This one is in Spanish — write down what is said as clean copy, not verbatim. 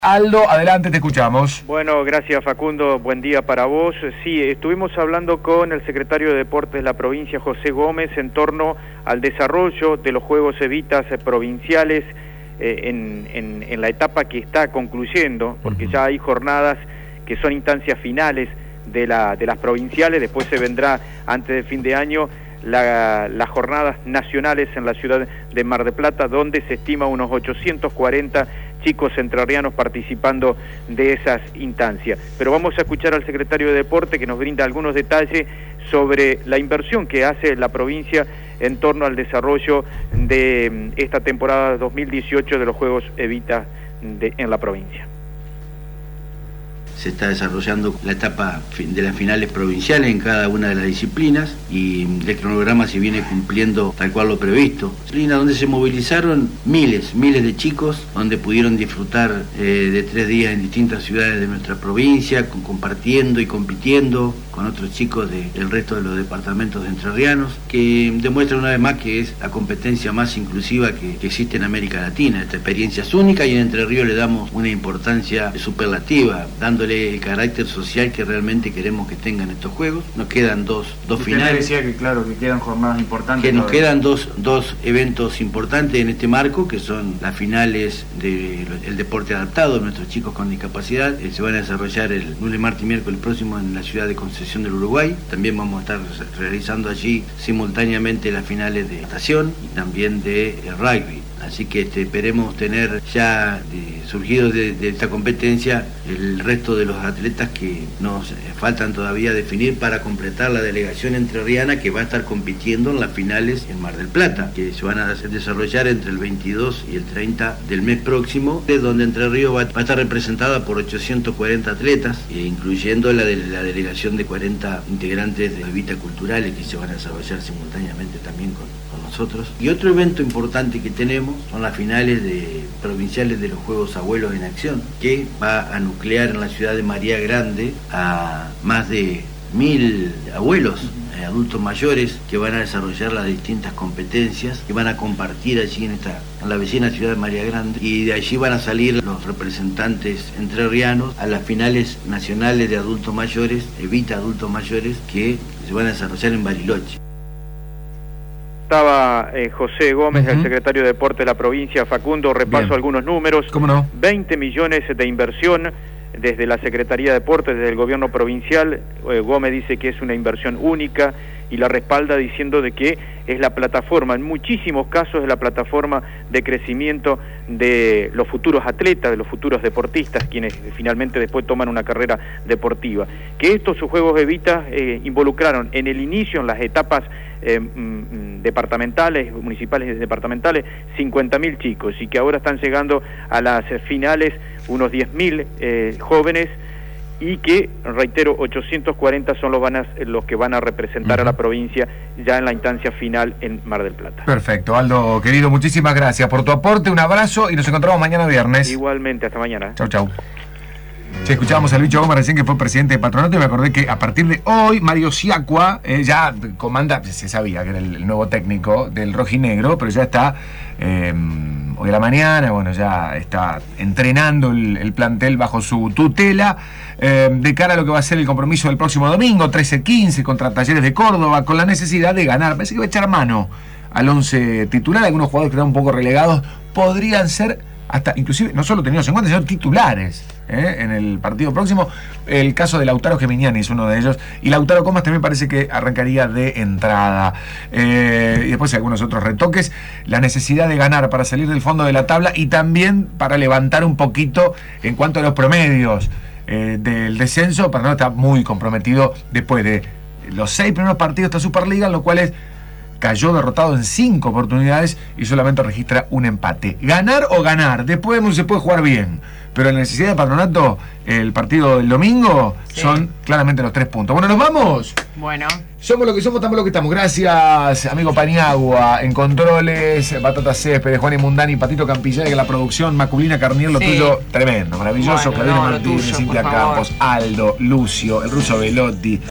Aldo, adelante, te escuchamos. Bueno, gracias Facundo, buen día para vos. Sí, estuvimos hablando con el secretario de Deportes de la provincia, José Gómez, en torno al desarrollo de los Juegos Evitas provinciales en la etapa que está concluyendo, porque ya hay jornadas que son instancias finales de las provinciales. Después se vendrá, antes de fin de año, las jornadas nacionales en la ciudad de Mar del Plata, donde se estima unos 840 chicos entrerrianos participando de esas instancias. Pero vamos a escuchar al secretario de Deporte, que nos brinda algunos detalles sobre la inversión que hace la provincia en torno al desarrollo de esta temporada 2018 de los Juegos Evita en la provincia. Se está desarrollando la etapa de las finales provinciales en cada una de las disciplinas y el cronograma se viene cumpliendo tal cual lo previsto. Disciplina donde se movilizaron miles de chicos, donde pudieron disfrutar de 3 días en distintas ciudades de nuestra provincia, compartiendo y compitiendo con otros chicos del resto de los departamentos entrerrianos, que demuestran una vez más que es la competencia más inclusiva que existe en América Latina. Esta experiencia es única y en Entre Ríos le damos una importancia superlativa, dándole el carácter social que realmente queremos que tengan estos juegos. Nos quedan dos finales. Usted decía que claro, que quedan jornadas importantes. Que nos quedan dos eventos importantes en este marco, que son las finales del deporte adaptado de nuestros chicos con discapacidad. Se van a desarrollar el lunes, martes y miércoles próximo en la ciudad de Concepción del Uruguay. También vamos a estar realizando allí simultáneamente las finales de natación y también de rugby. Así que esperemos tener ya surgidos de esta competencia el resto de los atletas que nos faltan todavía definir para completar la delegación entrerriana que va a estar compitiendo en las finales en Mar del Plata, que se van a desarrollar entre el 22 y el 30 del mes próximo, donde Entre Ríos va a estar representada por 840 atletas, incluyendo la delegación de 40 integrantes de Evita Culturales que se van a desarrollar simultáneamente también con nosotros. Y otro evento importante que tenemos son las finales provinciales de los Juegos Abuelos en Acción, que va a nuclear en la ciudad de María Grande a más de 1000 abuelos, adultos mayores, que van a desarrollar las distintas competencias, que van a compartir allí en la vecina ciudad de María Grande, y de allí van a salir los representantes entrerrianos a las finales nacionales de adultos mayores, Evita Adultos Mayores, que se van a desarrollar en Bariloche. Estaba José Gómez, el secretario de Deporte de la provincia. Facundo, repaso algunos números. ¿Cómo no? 20 millones de inversión desde la Secretaría de Deportes, desde el gobierno provincial. Gómez dice que es una inversión única y la respalda diciendo de que es la plataforma, en muchísimos casos es la plataforma de crecimiento de los futuros atletas, de los futuros deportistas, quienes finalmente después toman una carrera deportiva. Que estos Juegos Evita involucraron en el inicio, en las etapas departamentales, municipales y departamentales, 50.000 chicos, y que ahora están llegando a las finales unos 10.000 jóvenes, y que, reitero, 840 son los que van a representar a la provincia ya en la instancia final en Mar del Plata. Perfecto, Aldo, querido, muchísimas gracias por tu aporte, un abrazo y nos encontramos mañana viernes. Igualmente, hasta mañana. Chau. Sí, escuchábamos a Luis Gómez recién, que fue presidente de Patronato, y me acordé que a partir de hoy Mario Siacua ya comanda, se sabía que era el nuevo técnico del rojinegro, pero ya está hoy a la mañana, bueno, ya está entrenando el plantel bajo su tutela, de cara a lo que va a ser el compromiso del próximo domingo, 13-15, contra Talleres de Córdoba, con la necesidad de ganar. Parece que va a echar mano al 11 titular. Algunos jugadores que están un poco relegados podrían ser hasta, inclusive, no solo tenidos en cuenta, sino titulares en el partido próximo. El caso de Lautaro Geminiani es uno de ellos, y Lautaro Comas también parece que arrancaría de entrada. Y después algunos otros retoques, la necesidad de ganar para salir del fondo de la tabla y también para levantar un poquito en cuanto a los promedios del descenso. Para no estar muy comprometido después de los 6 primeros partidos de esta Superliga, en los cuales cayó derrotado en 5 oportunidades y solamente registra un empate. Ganar o ganar, después no se puede jugar bien, pero la necesidad de Patronato, el partido del domingo, son claramente los 3 puntos. Bueno, ¿nos vamos? Bueno. Somos lo que somos, estamos lo que estamos. Gracias, amigo Paniagua, en controles, Batata Céspedes, Juan Mundani, Patito Campillay, que la producción, Maculina Carnier, lo tuyo, tremendo, maravilloso. Bueno, Claudio Martínez, Cintia Campos, Aldo, Lucio, el ruso Velotti.